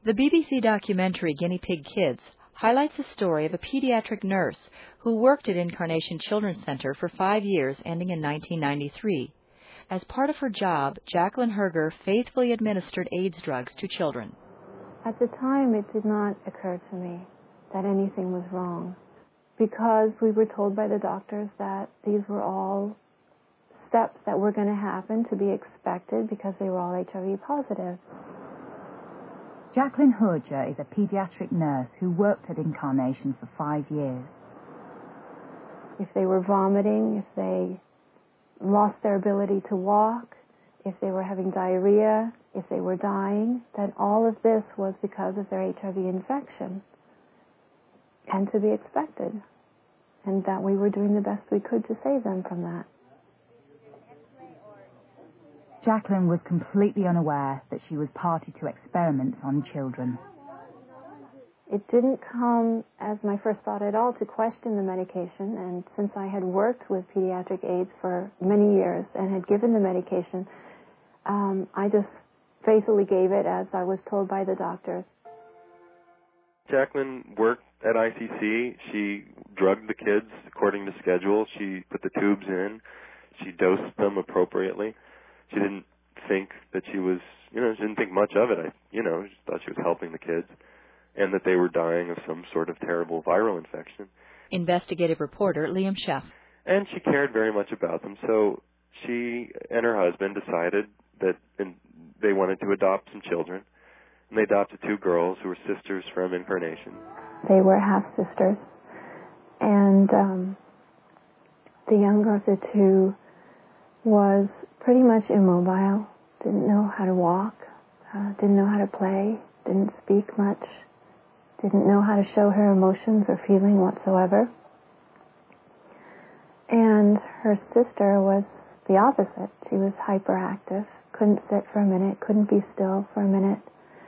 The BBC documentary Guinea Pig Kids highlights the story of a pediatric nurse who worked at Incarnation Children's Center for 5 years, ending in 1993. As part of her job, Jacqueline Herger faithfully administered AIDS drugs to children. At the time, it did not occur to me that anything was wrong, because we were told by the doctors that these were all steps that were going to happen, to be expected, because they were all HIV positive. Jacqueline Herger is a pediatric nurse who worked at Incarnation for 5 years. If they were vomiting, if they lost their ability to walk, if they were having diarrhea, if they were dying, then all of this was because of their HIV infection, and to be expected, and that we were doing the best we could to save them from that. Jacqueline was completely unaware that she was party to experiments on children. It didn't come as my first thought at all to question the medication, and since I had worked with pediatric AIDS for many years and had given the medication, I just faithfully gave it as I was told by the doctors. Jacqueline worked at ICC. She drugged the kids according to schedule. She put the tubes in. She dosed them appropriately. She didn't think that she was, she didn't think much of it. She thought she was helping the kids, and that they were dying of some sort of terrible viral infection. Investigative reporter Liam Sheff. And she cared very much about them, so she and her husband decided that they wanted to adopt some children, and they adopted 2 girls who were sisters from Incarnation. They were half-sisters, and the younger of the 2 was pretty much immobile, didn't know how to walk, didn't know how to play, didn't speak much, didn't know how to show her emotions or feeling whatsoever. And her sister was the opposite. She was hyperactive, couldn't sit for a minute, couldn't be still for a minute,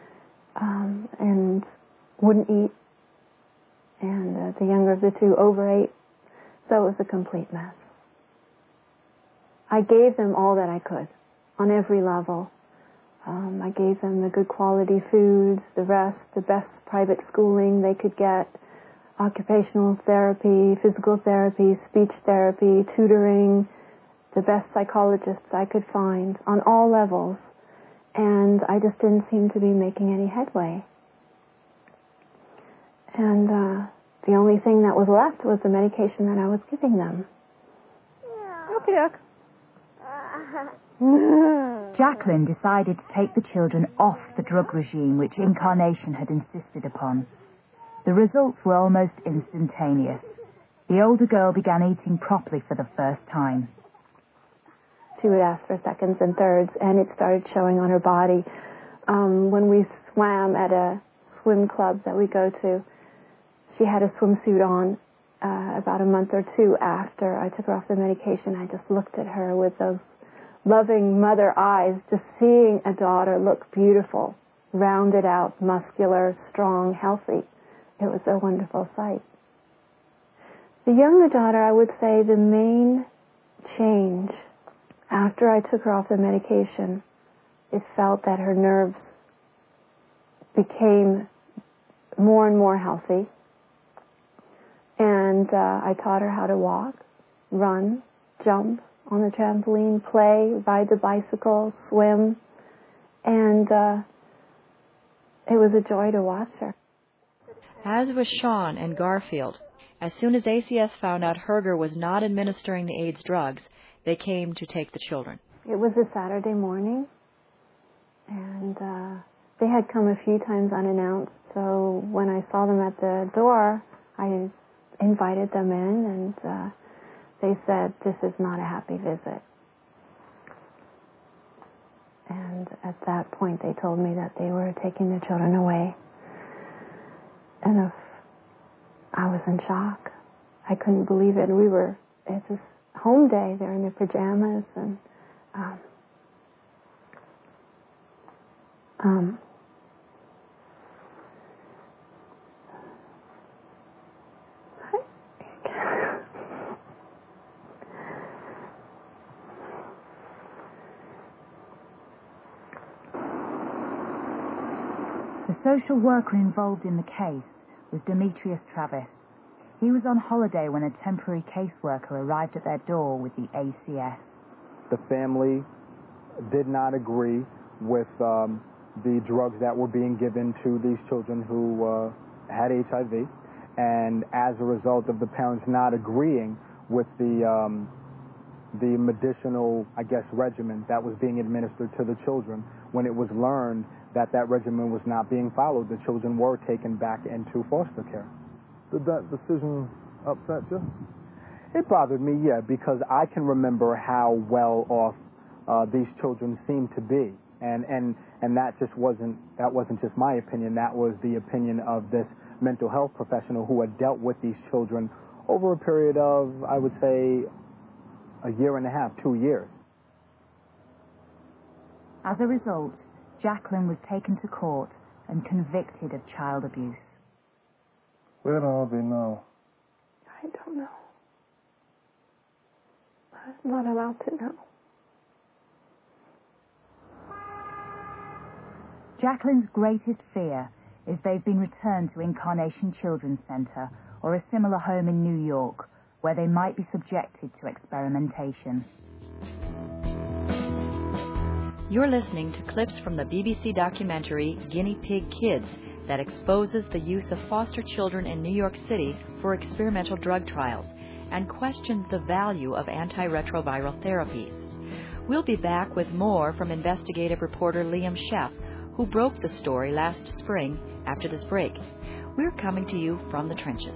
and wouldn't eat. And the younger of the 2 overate, so it was a complete mess. I gave them all that I could, on every level. I gave them the good quality foods, the best private schooling they could get, occupational therapy, physical therapy, speech therapy, tutoring, the best psychologists I could find on all levels. And I just didn't seem to be making any headway. And the only thing that was left was the medication that I was giving them. Okie doke. Jacqueline decided to take the children off the drug regime which Incarnation had insisted upon. The results were almost instantaneous. The older girl began eating properly for the first time. She would ask for seconds and thirds, and it started showing on her body. When we swam at a swim club that we go to, she had a swimsuit on about a month or 2 after I took her off the medication. I just looked at her with those loving mother eyes, just seeing a daughter look beautiful, rounded out, muscular, strong, healthy. It was a wonderful sight. The younger daughter, I would say the main change after I took her off the medication, it felt that her nerves became more and more healthy. And I taught her how to walk, run, jump on the trampoline, play, ride the bicycle, swim. And it was a joy to watch her. As was Sean and Garfield. As soon as ACS found out Herger was not administering the AIDS drugs, they came to take the children. It was a Saturday morning, and they had come a few times unannounced, so when I saw them at the door, I invited them in, and they said, "This is not a happy visit." And at that point, they told me that they were taking the children away. And I was in shock. I couldn't believe it. It's this home day. They're in their pajamas, and The social worker involved in the case was Demetrius Travis. He was on holiday when a temporary caseworker arrived at their door with the ACS. The family did not agree with the drugs that were being given to these children who had HIV, and as a result of the parents not agreeing with the medicinal, I guess, regimen that was being administered to the children, when it was learned that that regimen was not being followed, the children were taken back into foster care. Did that decision upset you? It bothered me, yeah, because I can remember how well off these children seemed to be, and that wasn't just my opinion. That was the opinion of this mental health professional who had dealt with these children over a period of, I would say, a year and a half, 2 years. As a result, Jacqueline was taken to court and convicted of child abuse. Where are they now? I don't know. I'm not allowed to know. Jacqueline's greatest fear is they've been returned to Incarnation Children's Center or a similar home in New York, where they might be subjected to experimentation. You're listening to clips from the BBC documentary Guinea Pig Kids that exposes the use of foster children in New York City for experimental drug trials and questions the value of antiretroviral therapies. We'll be back with more from investigative reporter Liam Sheff, who broke the story last spring after this break. We're coming to you from the trenches.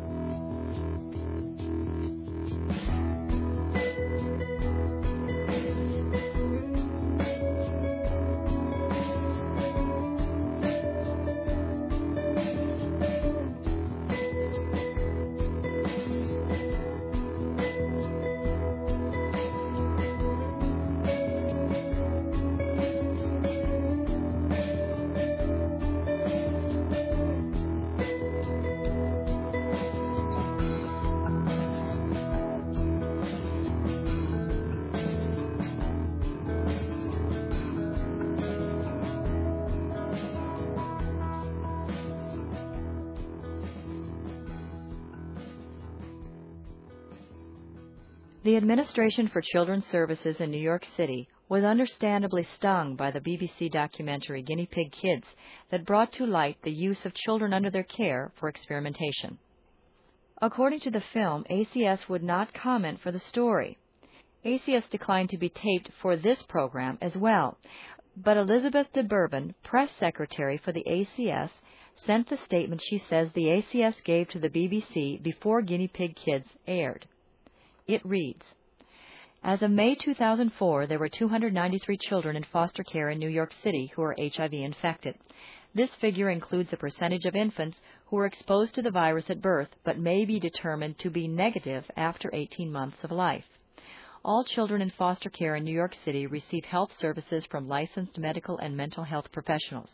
The Administration for Children's Services in New York City was understandably stung by the BBC documentary Guinea Pig Kids that brought to light the use of children under their care for experimentation. According to the film, ACS would not comment for the story. ACS declined to be taped for this program as well, but Elizabeth de Bourbon, press secretary for the ACS, sent the statement she says the ACS gave to the BBC before Guinea Pig Kids aired. It reads, as of May 2004, there were 293 children in foster care in New York City who are HIV infected. This figure includes a percentage of infants who were exposed to the virus at birth but may be determined to be negative after 18 months of life. All children in foster care in New York City receive health services from licensed medical and mental health professionals.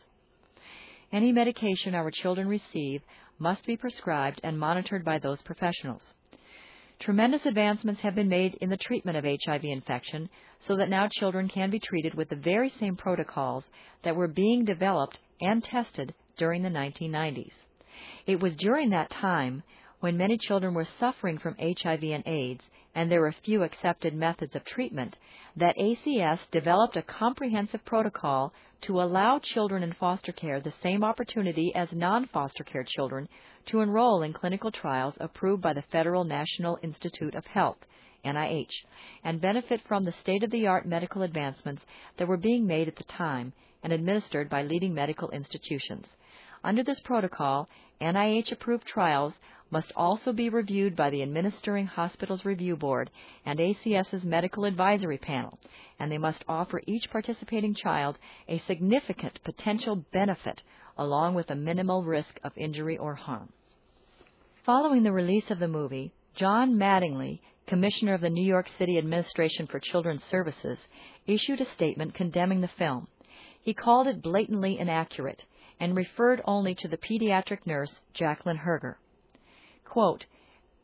Any medication our children receive must be prescribed and monitored by those professionals. Tremendous advancements have been made in the treatment of HIV infection so that now children can be treated with the very same protocols that were being developed and tested during the 1990s. It was during that time when many children were suffering from HIV and AIDS, and there were few accepted methods of treatment, that ACS developed a comprehensive protocol to allow children in foster care the same opportunity as non-foster care children to enroll in clinical trials approved by the Federal National Institute of Health, NIH, and benefit from the state-of-the-art medical advancements that were being made at the time and administered by leading medical institutions. Under this protocol, NIH-approved trials must also be reviewed by the Administering Hospitals Review Board and ACS's Medical Advisory Panel, and they must offer each participating child a significant potential benefit along with a minimal risk of injury or harm. Following the release of the movie, John Mattingly, Commissioner of the New York City Administration for Children's Services, issued a statement condemning the film. He called it blatantly inaccurate and referred only to the pediatric nurse, Jacqueline Herger. Quote,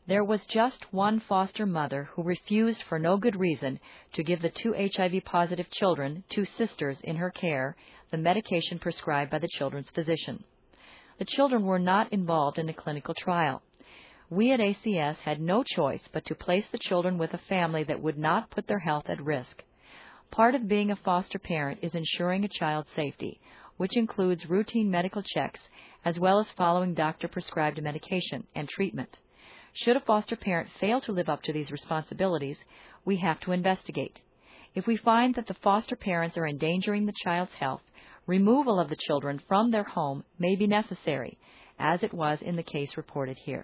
There was just one foster mother who refused for no good reason to give the 2 HIV-positive children, 2 sisters in her care, the medication prescribed by the children's physician. The children were not involved in a clinical trial. We at ACS had no choice but to place the children with a family that would not put their health at risk. Part of being a foster parent is ensuring a child's safety, which includes routine medical checks as well as following doctor-prescribed medication and treatment. Should a foster parent fail to live up to these responsibilities, we have to investigate. If we find that the foster parents are endangering the child's health, removal of the children from their home may be necessary, as it was in the case reported here.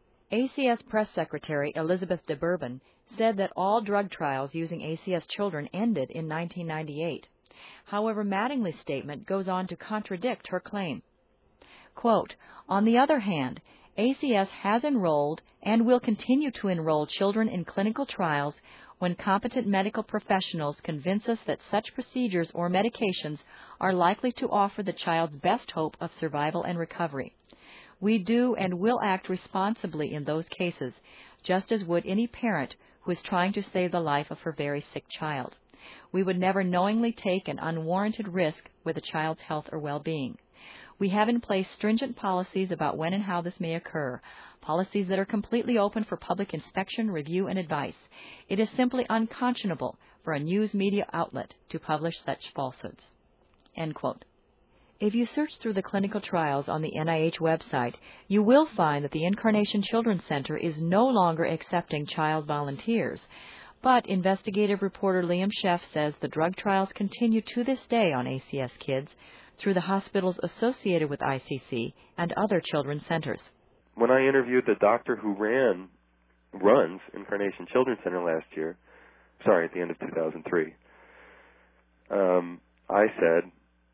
ACS Press Secretary Elizabeth de Bourbon said that all drug trials using ACS children ended in 1998. However, Mattingly's statement goes on to contradict her claim. Quote, "On the other hand, ACS has enrolled and will continue to enroll children in clinical trials when competent medical professionals convince us that such procedures or medications are likely to offer the child's best hope of survival and recovery. We do and will act responsibly in those cases, just as would any parent who is trying to save the life of her very sick child. We would never knowingly take an unwarranted risk with a child's health or well-being. We have in place stringent policies about when and how this may occur, policies that are completely open for public inspection, review, and advice. It is simply unconscionable for a news media outlet to publish such falsehoods." End quote. If you search through the clinical trials on the NIH website, you will find that the Incarnation Children's Center is no longer accepting child volunteers. But investigative reporter Liam Sheff says the drug trials continue to this day on ACS kids through the hospitals associated with ICC and other children's centers. When I interviewed the doctor who runs Incarnation Children's Center last year, at the end of 2003, I said,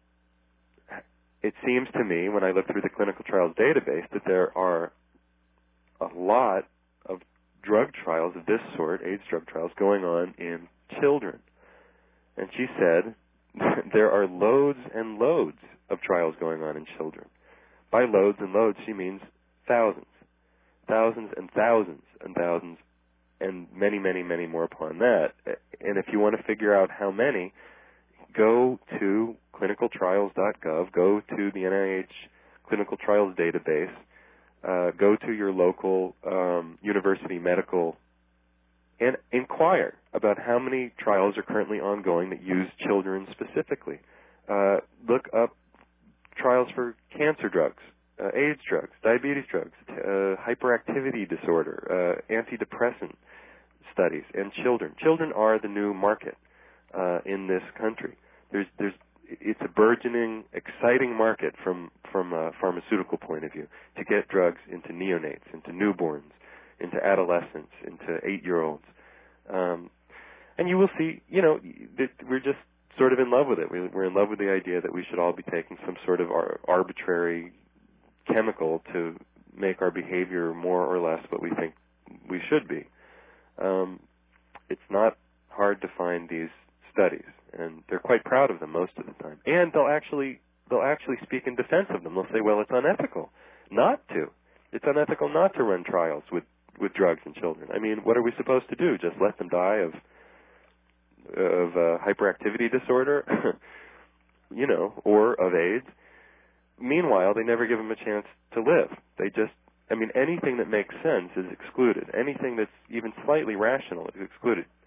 it seems to me, when I look through the clinical trials database, that there are a lot of drug trials of this sort, AIDS drug trials, going on in children. And she said, there are loads and loads of trials going on in children. By loads and loads, she means thousands. Thousands and thousands and thousands, and many, many, many more upon that. And if you want to figure out how many, go to clinicaltrials.gov, go to the NIH Clinical Trials database, go to your local university medical, and inquire about how many trials are currently ongoing that use children specifically. Look up trials for cancer drugs, AIDS drugs, diabetes drugs, hyperactivity disorder, antidepressant studies, and children. Children are the new market in this country. It's a burgeoning, exciting market from a pharmaceutical point of view to get drugs into neonates, into newborns, into adolescents, into 8-year-olds. And you will see, that we're just sort of in love with it. We're in love with the idea that we should all be taking some sort of arbitrary chemical to make our behavior more or less what we think we should be. It's not hard to find these studies, and they're quite proud of them most of the time. And they'll actually speak in defense of them. They'll say, well, it's unethical not to. It's unethical not to run trials with drugs in children. I mean, what are we supposed to do? Just let them die of hyperactivity disorder, or of AIDS? Meanwhile, they never give them a chance to live. Anything that makes sense is excluded. Anything that's even slightly rational is excluded.